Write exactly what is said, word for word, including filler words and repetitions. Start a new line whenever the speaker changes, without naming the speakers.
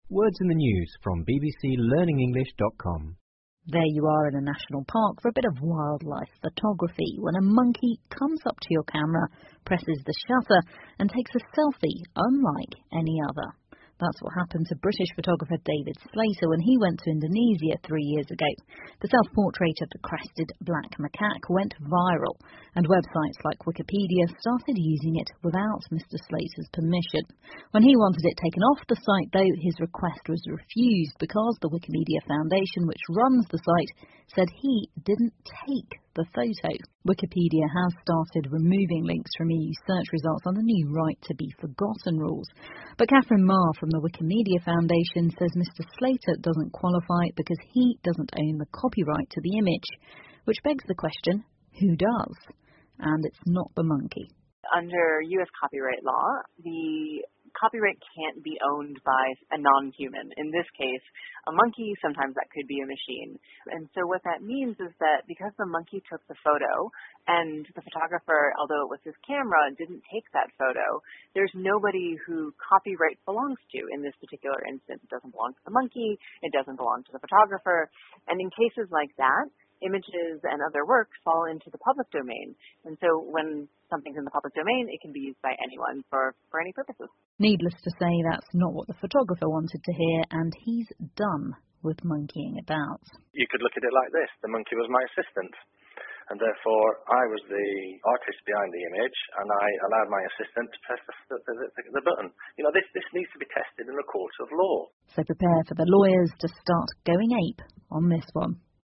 Words in the news from b b c learning english dot com.
There you are in a national park for a bit of wildlife photography when a monkey comes up to your camera, presses the shutter and takes a selfie unlike any other. That's what happened to British photographer David Slater when he went to Indonesia three years ago. The self-portrait of the crested black macaque went viral, and websites like Wikipedia started using it without Mister Slater's permission. When he wanted it taken off the site, though, his request was refused because the Wikimedia Foundation, which runs the site, said he didn't take the photo. Wikipedia has started removing links from E U search results on the new Right to be Forgotten rules. But Catherine Marr from the Wikimedia Foundation says Mister Slater doesn't qualify because he doesn't own the copyright to the image, which begs the question, who does? And it's not the monkey.
Under U S copyright law, the copyright can't be owned by a non-human. In this case, a monkey, sometimes that could be a machine. And so what that means is that because the monkey took the photo and the photographer, although it was his camera, didn't take that photo, there's nobody who copyright belongs to in this particular instance. It doesn't belong to the monkey, it doesn't belong to the photographer. And in cases like that, images and other works fall into the public domain. And so when something's in the public domain, it can be used by anyone for, for any purposes.
Needless to say, that's not what the photographer wanted to hear, and he's done with monkeying about.
You could look at it like this. The monkey was my assistant, and therefore I was the artist behind the image, and I allowed my assistant to press the, the, the, the button. You know, this, this needs to be tested in a court of law.
So prepare for the lawyers to start going ape on this one.